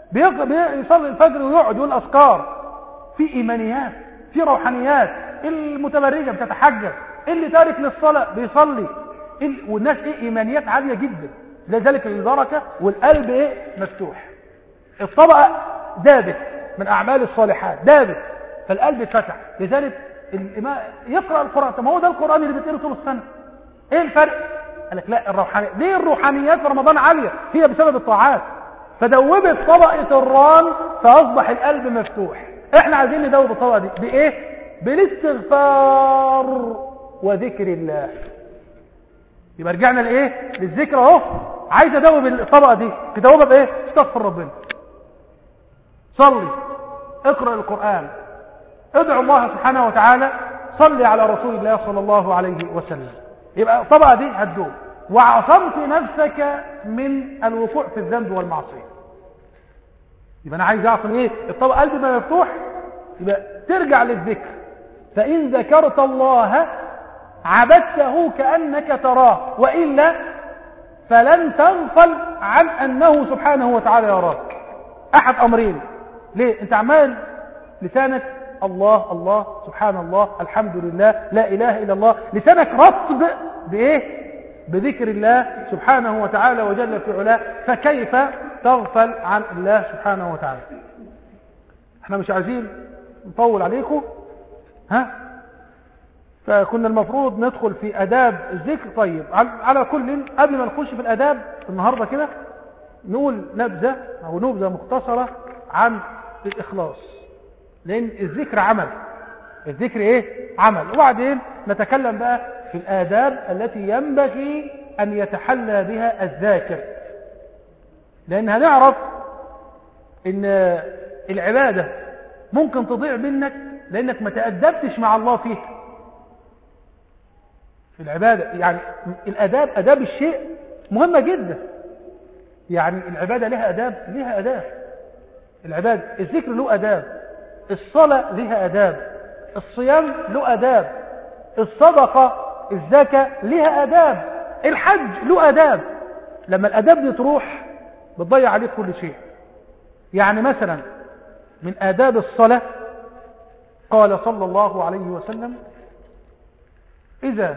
بيصلي الفجر ويقعد يقول أذكار، في إيمانيات، في روحانيات. المتبرجة بتتحجب، اللي تارك للصلاة بيصلي، والناس إيه إيمانيات عالية جدا. لذلك البركة والقلب إيه مفتوح. الطبقة دابت من أعمال الصالحات، دابت، فالقلب اتفتح. لذلك الإمام يقرأ القرآن. طب ما هو ده القرآن اللي بيتقرأ طول السنة، إيه الفرق؟ قال لك لا، الروحانيات. ليه الروحانيات في رمضان عالية؟ هي بسبب الطاعات، فدوبت طبقة الران فأصبح القلب مفتوح. احنا عايزين ندوب الطبقة دي بإيه؟ بالاستغفار وذكر الله. يبقى رجعنا لإيه؟ للذكر اهو. عايز ادوب الطبقة دي، تدوبها بإيه؟ استغفر ربنا، صلي، اقرأ القرآن، ادعو الله سبحانه وتعالى، صلي على رسول الله صلى الله عليه وسلم. يبقى الطبقة دي هتدوب. وعصمت نفسك من الوقوع في الذنب والمعصية. يبقى أنا عايز أعصم إيه؟ الطبقة قلبي ما مفتوح، يبقى ترجع للذكر. فإن ذكرت الله عبدته كأنك تراه، وإلا فلن تغفل عن أنه سبحانه وتعالى يراك. أحد أمرين. ليه؟ أنت عمال لسانك الله الله سبحان الله الحمد لله لا إله إلا الله، لسانك رطب بإيه؟ بذكر الله سبحانه وتعالى وجل في علاه، فكيف تغفل عن الله سبحانه وتعالى؟ احنا مش عايزين نطول عليكم، ها؟ فكنا المفروض ندخل في أداب الذكر. طيب على كل، قبل ما نخش في الأداب النهاردة كده نقول نبذة أو نبذة مختصرة عن الإخلاص، لأن الذكر عمل، الذكر إيه؟ عمل. وبعدين نتكلم بقى في الآداب التي ينبغي أن يتحلى بها الذاكر، لأن هنعرف إن العبادة ممكن تضيع منك لأنك ما تأدبتش مع الله فيها. في العبادة يعني الأداب، أداب الشيء مهمة جدا. يعني العبادة لها أداب، لها أداب. العبادة، الذكر له أداب، الصلاة لها أداب، الصيام له أداب، الصدقة الزكاة لها أداب، الحج له أداب. لما الأداب دي تروح بتضيع عليك كل شيء. يعني مثلا من آداب الصلاة قال صلى الله عليه وسلم: إذا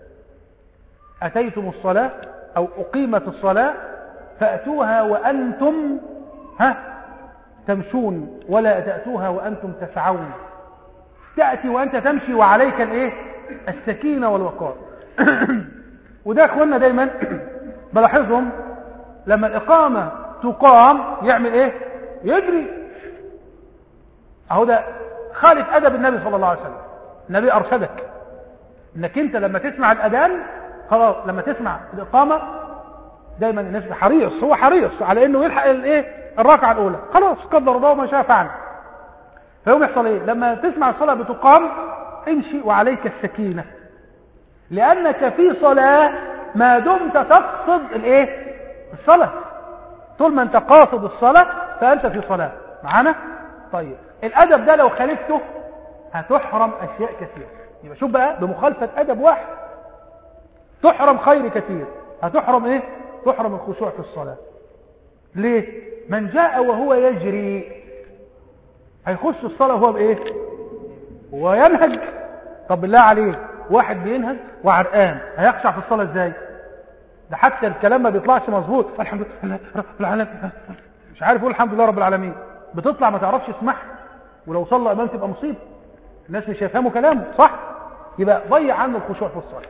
أتيتم الصلاة أو أقيمت الصلاة فأتوها وأنتم ها تمشون ولا تأتوها وأنتم تسعون. تأتي وأنت تمشي وعليك الإيه؟ السكينة والوقار. وده أخوانا دايما بلاحظهم لما الإقامة تقام يعمل إيه؟ يجري. أهو ده خالف أدب النبي صلى الله عليه وسلم. النبي أرشدك إنك أنت لما تسمع الأذان خلاص، لما تسمع الإقامة دايما الناس حريص، هو حريص على إنه يلحق الإيه؟ الركعة الأولى. خلاص قدر الله ما شاء فعل. فيوم يحصل إيه؟ لما تسمع الصلاة بتقام امشي وعليك السكينة، لأنك في صلاة ما دمت تقصد الإيه؟ الصلاة. طول ما أنت قاصد الصلاة فأنت في صلاة. معانا؟ طيب الأدب ده لو خالفته هتحرم أشياء كثير. يبقى شوف بقى، بمخالفة أدب واحد تحرم خير كثير. هتحرم إيه؟ تحرم الخشوع في الصلاة. ليه؟ من جاء وهو يجري هيخش الصلاة وهو بإيه؟ وينهج. طب بالله عليه، واحد بينهج وعرقان هيخشع في الصلاة ازاي؟ ده حتى الكلام ما بيطلعش مظبوط. الحمد لله رب العالمين، مش عارف يقول الحمد لله رب العالمين، بتطلع ما تعرفش اسمعها، ولو صلى امام تبقى مصيبه، الناس مش هيفهموا كلامه صح. يبقى ضيع عنه الخشوع في الصلاة.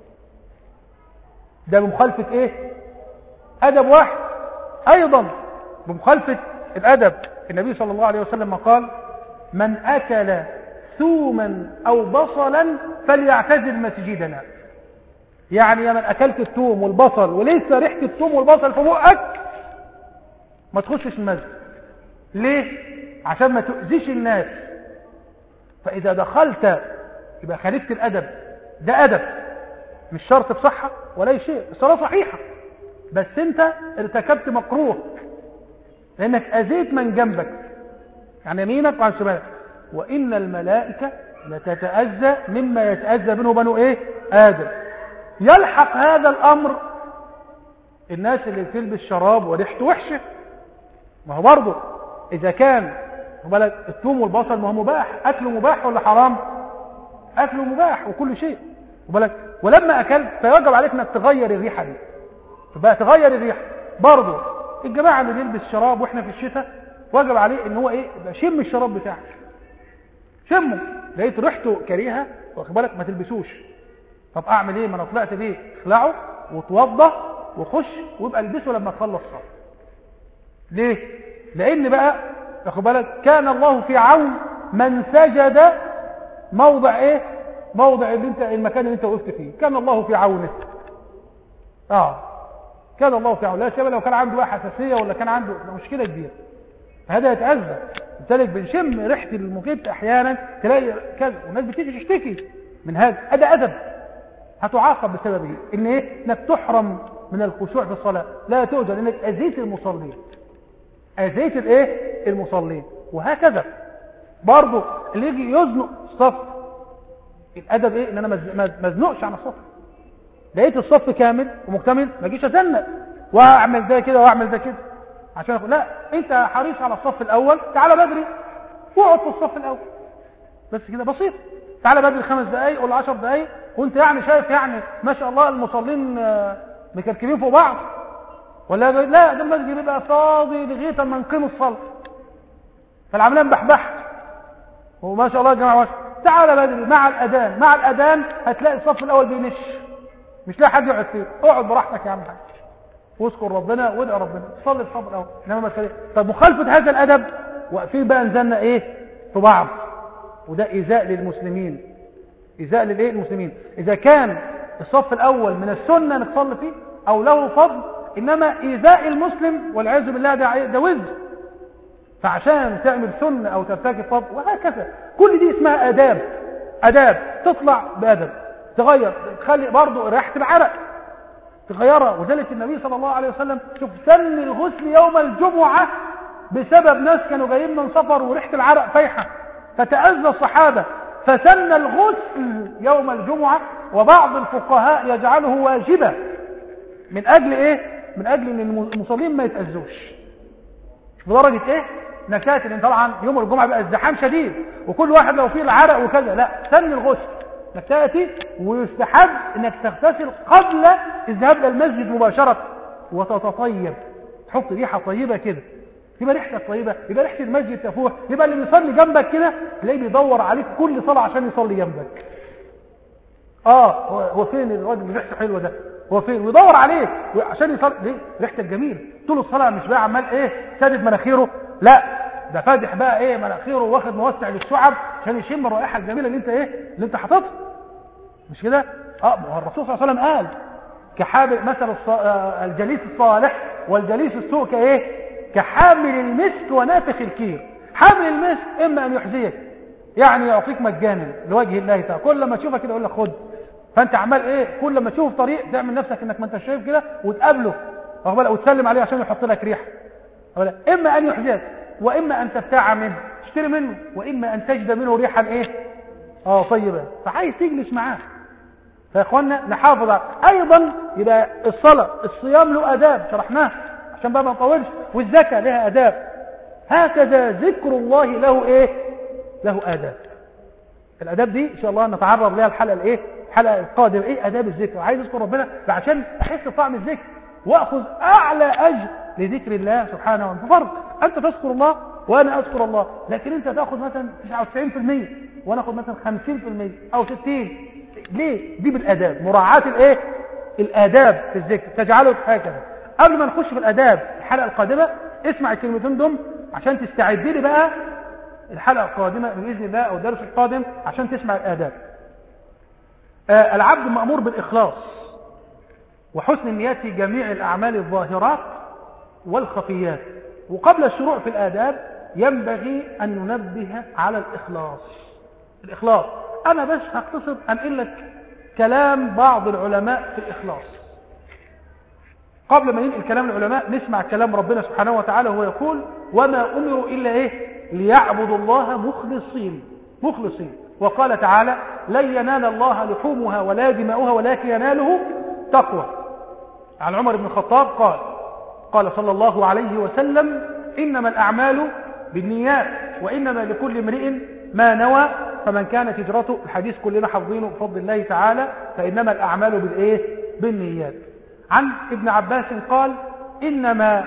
ده بمخالفة ايه؟ ادب واحد. ايضا بمخالفة الادب النبي صلى الله عليه وسلم قال: من اكل ثوما او بصلا فليعتزل مسجدنا. يعني يا من اكلت الثوم والبصل ولسه ريحه الثوم والبصل في بقك ما تخشش المسجد. ليه؟ عشان ما تؤذيش الناس. فاذا دخلت يبقى خالفت الادب. ده ادب مش شرط بصحه ولا اي شيء، الصلاه صحيحه بس انت ارتكبت مكروه لانك اذيت من جنبك عن يمينك وعن شمالك. وان الملائكه لتتاذى مما يتاذى منه بنو ايه؟ ادم. يلحق هذا الامر الناس اللي بتلبس شراب وريحته وحشه، ما هو برضه إذا كان بالك الثوم والبصل ما هو مباح، أكله مباح ولا حرام؟ أكله مباح وكل شيء بالك. ولما أكلت فيجب عليك أنك تغير الريحة دي، تبقى تغير الريحة. برضه الجماعة اللي بيلبس شراب وإحنا في الشتاء واجب عليه إن هو إيه، يبقى شم الشراب بتاعك، شمه، لقيت ريحته كريهة واخد بالك ما تلبسوش. طب أعمل إيه؟ ما أنا طلعت بيه، اخلعه وتوضى وخش ويبقى البسه لما تخلص صلاة. ليه؟ لأن بقى واخد بالك كان الله في عون من سجد موضع ايه، موضع اللي انت المكان اللي انت وقفت فيه، كان الله في عونه. اه كان الله في عونه. لا سيما لو كان عنده بقى حساسيه ولا كان عنده مشكله كبيره، فهذا يتأذى. لذلك بنشم ريحه المخيط احيانا تلاقي كذا والناس بتيجي تشتكي من هذا، هذا ادب هتعاقب بسببه. ان ايه؟ انك تحرم من الخشوع في الصلاه، لا توجد، لانك اذيت المصلين، اذيت الايه المصلين. وهكذا برضه اللي يجي يزنق الصف، الادب ايه؟ ان انا ما ازنقش عن الصف. لقيت الصف كامل ومكتمل ما اجيش ازنق واعمل ده كده واعمل ده كده عشان أقول لا، انت حريص على الصف الاول، تعال بدري واقعد في الصف الاول بس كده بسيط. تعال بدري خمس دقايق ولا عشر دقايق وانت يعني شايف يعني ما شاء الله المصلين مكركبين فوق بعض ولا لا، ده المسجد بيبقى فاضي لغايه اما نقيم الصلاه، فالعمليه مبحبحت وما شاء الله يا جماعه. تعال بدري مع الاذان، مع الاذان هتلاقي الصف الاول بينش، مش لاقي حد يقعد فيه، اقعد براحتك يا عم حاج واذكر ربنا وادعي ربنا، صلي الصف الاول. انما مسألة طب مخالفه هذا الادب واقفين بقى نزلنا ايه في بعض، وده ايذاء للمسلمين، ايذاء للايه المسلمين. اذا كان الصف الاول من السنه نصلي فيه او له فضل، انما ايذاء المسلم والعياذ بالله ده ده وزر. فعشان تعمل سنه او ترتكب فضل وهكذا، كل دي اسمها اداب، اداب تطلع بادب، تغير، تخلي برضه ريحه العرق تغيرها. وذلك النبي صلى الله عليه وسلم شوف سن الغسل يوم الجمعه بسبب ناس كانوا جايين من سفر وريحه العرق فايحه، فتأذى الصحابه فسن الغسل يوم الجمعه، وبعض الفقهاء يجعله واجبا من اجل ايه؟ من اجل ان المصلين ما يتأذوش. بدرجه ايه؟ نكات، لان طبعا يوم الجمعه بقى الزحام شديد وكل واحد لو فيه العرق وكذا، لا سن الغسل انك تاتي، ويستحب انك تغتسل قبل الذهاب الى المسجد مباشره وتتطيب، تحط ريحه طيبه كده، يبقى ريحتك طيبه، يبقى ريحه المسجد تفوح، يبقى اللي بيصلي جنبك كده تلاقيه بيدور عليك كل صلاه عشان يصلي جنبك. اه هو فين الراجل اللي ريحته حلوه ده؟ هو فين؟ ويدور عليك عشان يصلي. ليه؟ ريحتك جميله طول الصلاه، مش بقى عمال ايه سادد مناخيره، لا ده فاتح بقى ايه مناخيره واخد موسع للشعب عشان يشم الرائحه الجميله اللي انت ايه اللي انت حاططها، مش كده؟ اه الرسول صلى الله عليه وسلم قال كحامل مثل الجليس الصالح والجليس السوء كايه؟ كحامل المسك ونافخ الكير. حامل المسك اما ان يحزيك، يعني يعطيك مجانا لوجه الله تعالى، كل لما تشوفك كده يقول لك خد، فانت عمال ايه كل لما تشوف طريق تعمل نفسك انك ما انت شايف كده وتقابله وتسلم عليه عشان يحط لك ريحه. اما ان يحزيك واما ان تبتاع منه تشتري منه، واما ان تجد منه ريحا ايه اه طيبه، فعايز تجلس معاه. فيا اخوانا نحافظ على. ايضا يبقى الصلاه الصيام له اداب شرحناها عشان بقى ما نطولش، والزكاه لها اداب، هكذا ذكر الله له ايه له اداب. الاداب دي ان شاء الله نتعرض لها الحلقه الايه الحلقه القادمه. ايه اداب الذكر؟ عايز اذكر ربنا عشان احس بطعم الذكر واخذ اعلى اجر لذكر الله سبحانه وتعالى. فرض انت تذكر الله وانا اذكر الله، لكن انت تاخذ مثلا تسعة وتسعين بالمئة وانا اخذ مثلا خمسين بالمئة او ستين بالمئة. ليه؟ دي بالاداب، مراعاه الايه الاداب في الذكر تجعله هكذا. قبل ما نخش في الاداب الحلقه القادمه اسمع الكلمتين دول عشان تستعد لي بقى الحلقه القادمه باذن الله او الدرس القادم عشان تسمع الاداب. آه العبد مأمور بالاخلاص وحسن النية في جميع الاعمال الظاهرات والخفيات. وقبل الشروع في الآداب ينبغي أن ننبه على الإخلاص. الإخلاص أنا بس هقتصد أنقل لك كلام بعض العلماء في الإخلاص. قبل ما ننقل كلام العلماء نسمع كلام ربنا سبحانه وتعالى، وهو يقول وما أمروا إلا إيه ليعبدوا الله مخلصين مخلصين. وقال تعالى لن ينال الله لحومها ولا دماؤها ولكن يناله تقوى. عن عمر بن الخطاب قال قال صلى الله عليه وسلم إنما الأعمال بالنيات، وإنما لكل امرئ ما نوى، فمن كانت هجرته، الحديث كلنا حافظينه بفضل الله تعالى، فإنما الأعمال بالإيه؟ بالنيات. عن ابن عباس قال إنما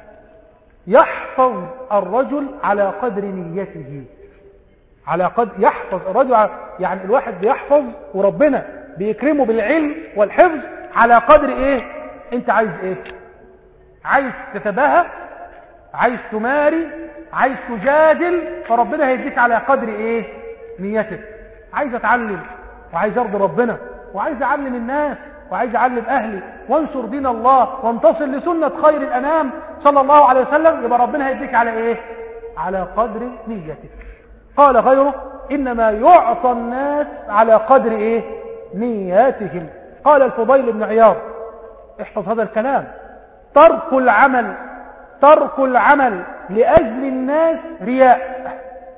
يحفظ الرجل على قدر نيته، على قدر يحفظ الرجل على... يعني الواحد بيحفظ وربنا بيكرمه بالعلم والحفظ على قدر ايه؟ انت عايز ايه؟ عايز تتباهى، عايز تماري، عايز تجادل، فربنا هيديك على قدر ايه؟ نيتك. عايز اتعلم وعايز ارضي ربنا وعايز اعلم الناس وعايز اعلم اهلي وانشر دين الله وانتصر لسنة خير الانام صلى الله عليه وسلم، يبقى ربنا هيديك على ايه؟ على قدر نيتك. قال غيره انما يعطى الناس على قدر ايه؟ نياتهم. قال الفضيل بن عياض، احفظ هذا الكلام، ترك العمل ترك العمل لأجل الناس رياء،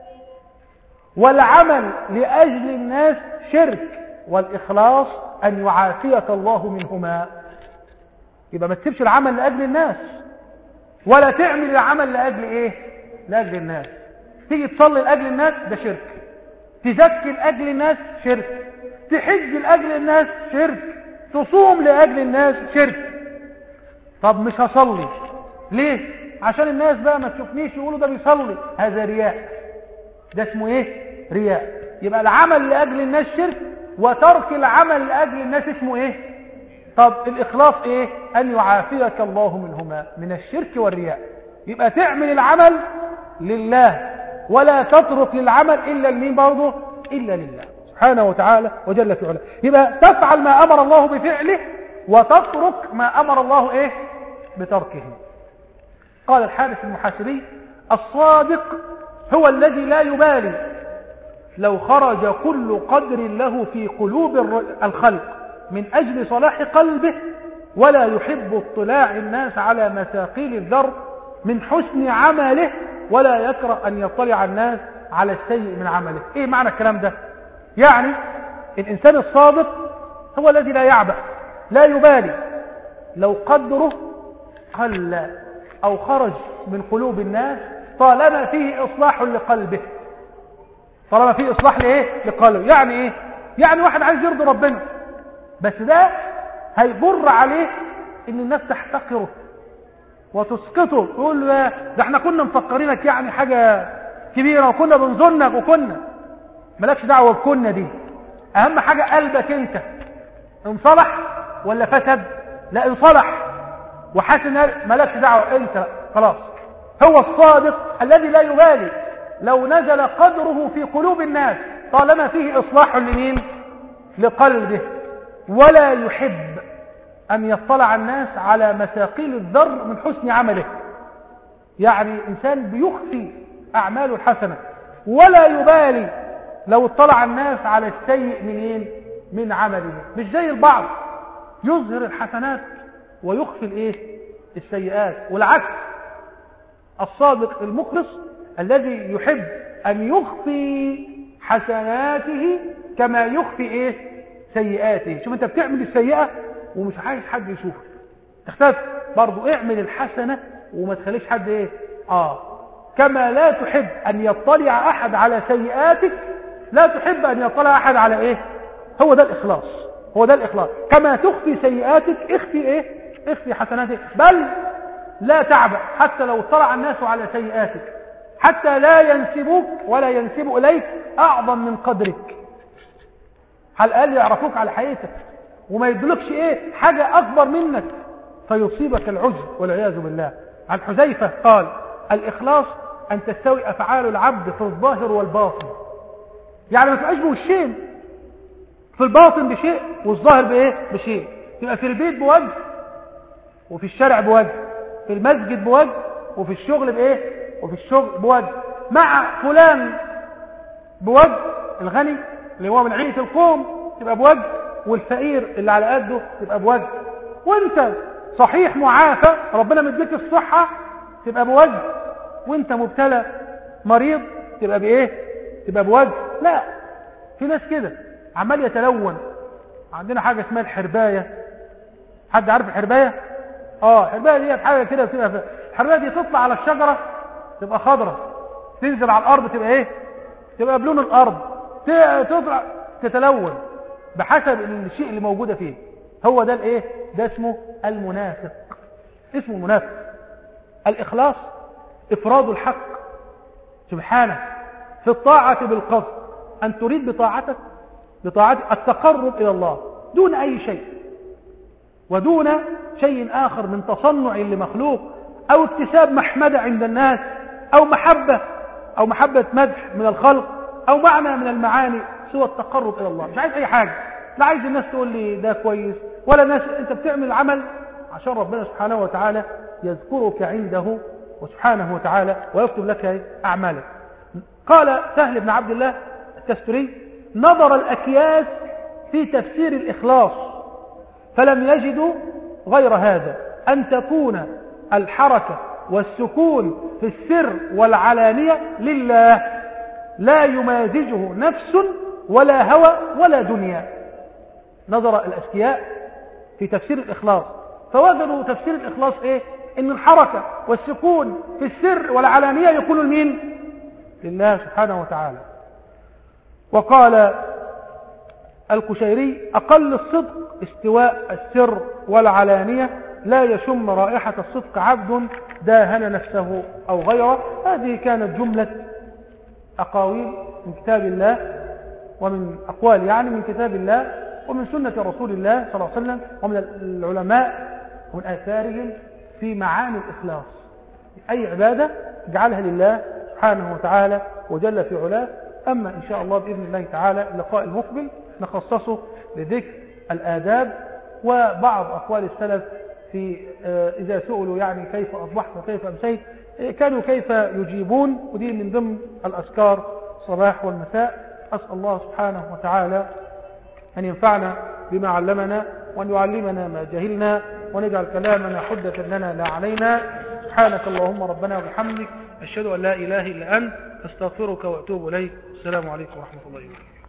والعمل لأجل الناس شرك، والإخلاص أن يعافيك الله منهما. يبقى ما تسيبش العمل لأجل الناس ولا تعمل العمل لأجل إيه؟ لأجل الناس. تيجي تصلي لأجل الناس ده شرك، تزكي لأجل الناس شرك، تحج لأجل الناس شرك، تصوم لأجل الناس شرك. طب مش هصلي ليه؟ عشان الناس بقى ما تشوفنيش يقولوا ده بيصلي، هذا رياء، ده اسمه ايه؟ رياء. يبقى العمل لأجل الناس شرك، وترك العمل لأجل الناس اسمه ايه؟ طب الإخلاص ايه؟ أن يعافيك الله منهما، من الشرك والرياء. يبقى تعمل العمل لله ولا تترك للعمل إلا لمين برضه؟ إلا لله سبحانه وتعالى وجل في علاه. يبقى تفعل ما أمر الله بفعله وتترك ما أمر الله ايه؟ بتركه. قال الحارث المحاسبي الصادق هو الذي لا يبالي لو خرج كل قدر له في قلوب الخلق من أجل صلاح قلبه، ولا يحب اطلاع الناس على مثاقيل الذر من حسن عمله، ولا يكره أن يطلع الناس على السيء من عمله. ايه معنى الكلام ده؟ يعني الإنسان الصادق هو الذي لا يعبأ، لا يبالي لو قدره قل أو خرج من قلوب الناس، طالما فيه إصلاح لقلبه، طالما فيه إصلاح لإيه؟ لقلبه. يعني إيه؟ يعني واحد عايز يرضي ربنا، بس ده هيجر عليه إن الناس تحتقره وتسقطه، تقول له ده احنا كنا مفكرينك يعني حاجة كبيرة وكنا بنظنك وكنا. مالكش دعوة بكنا دي، أهم حاجة قلبك أنت انصلح ولا فسد؟ لا انصلح وحسن، مالكش دعوة انت خلاص. هو الصادق الذي لا يبالي لو نزل قدره في قلوب الناس طالما فيه إصلاح لمين؟ لقلبه، ولا يحب أن يطلع الناس على مثاقيل الذر من حسن عمله. يعني إنسان بيخفي أعماله الحسنة، ولا يبالي لو اطلع الناس على السيء منين؟ من عمله. مش زي البعض يظهر الحسنات ويخفي الايه؟ السيئات. والعكس، الصادق المخلص الذي يحب أن يخفي حسناته كما يخفي ايه؟ سيئاته. شوف انت بتعمل السيئة ومش عايز حد يشوفك، تختفي برضو، اعمل الحسنة وما تخليش حد ايه؟ اه كما لا تحب أن يطلع أحد على سيئاتك، لا تحب أن يطلع أحد على ايه؟ هو ده الإخلاص، هو ده الإخلاص. كما تخفي سيئاتك اخفي ايه؟ اخفي حسناتك. بل لا تعبأ حتى لو اطلع الناس على سيئاتك، حتى لا ينسبوك ولا ينسبوا إليك أعظم من قدرك، على الأقل يعرفوك على حقيقتك وما يدلكش ايه؟ حاجة أكبر منك فيصيبك العجب والعياذ بالله. عن حذيفة قال الإخلاص أن تستوي أفعال العبد في الظاهر والباطن. يعني ما تبقاش بوشين، في الباطن بشيء والظاهر بايه؟ بشيء. تبقى في البيت بوجه وفي الشارع بوجه، في المسجد بوجه وفي الشغل بايه؟ وفي الشغل بوجه، مع فلان بوجه، الغني اللي هو من عينة القوم تبقى بوجه، والفقير اللي على قده تبقى بوجه. وانت صحيح معافى ربنا مديك الصحة تبقى بوجه، وانت مبتلى مريض تبقى بايه؟ تبقى بوجه. لا، في ناس كده عمال يتلون. عندنا حاجة اسمها الحرباية. حد عارف الحرباية؟ اه الحرباية دي حاجة كده بتبقى، الحرباية دي تطلع على الشجرة تبقى خضرة، تنزل على الأرض تبقى إيه؟ تبقى بلون الأرض، تطلع تتلون بحسب الشيء اللي موجودة فيه. هو ده الإيه؟ ده اسمه المنافق، اسمه منافق. الإخلاص إفراد الحق سبحانه في الطاعة بالقصد، أن تريد بطاعتك بطاعتك التقرب إلى الله دون أي شيء، ودون شيء آخر من تصنع لمخلوق أو اكتساب محمدة عند الناس أو محبة أو محبة مدح من الخلق أو معنى من المعاني سوى التقرب إلى الله. مش عايز أي حاجة، لا عايز الناس تقول لي ده كويس ولا الناس، أنت بتعمل العمل عشان ربنا سبحانه وتعالى يذكرك عنده وسبحانه وتعالى ويكتب لك أعمالك. قال سهل بن عبد الله التستري: نظر الأكياس في تفسير الإخلاص فلم يجدوا غير هذا، أن تكون الحركة والسكون في السر والعلانية لله، لا يمازجه نفس ولا هوى ولا دنيا. نظر الأذكياء في تفسير الإخلاص فوجدوا تفسير الإخلاص إيه؟ إن الحركة والسكون في السر والعلانية يكون لمين؟ لله سبحانه وتعالى. وقال الكشيري: أقل الصدق استواء السر والعلانية، لا يشم رائحة الصدق عبد داهن نفسه أو غيره. هذه كانت جملة أقاويل من كتاب الله، ومن أقوال يعني من كتاب الله ومن سنة رسول الله صلى الله عليه وسلم ومن العلماء ومن آثارهم في معاني الإخلاص. أي عبادة اجعلها لله سبحانه وتعالى وجل في علاه. أما إن شاء الله بإذن الله تعالى اللقاء المقبل نخصصه لذكر الآداب وبعض أقوال السلف في إذا سئلوا يعني كيف أصبحت وكيف أمسيت كانوا كيف يجيبون، ودي من ضمن الأذكار الصباح والمساء. أسأل الله سبحانه وتعالى أن ينفعنا بما علمنا وأن يعلمنا ما جهلنا وأن يجعل كلامنا حجة لنا لا علينا. سبحانك اللهم ربنا وبحمدك، أشهد أن لا إله إلا أنت، أستغفرك وأتوب إليك. السلام عليكم ورحمة الله وبركاته.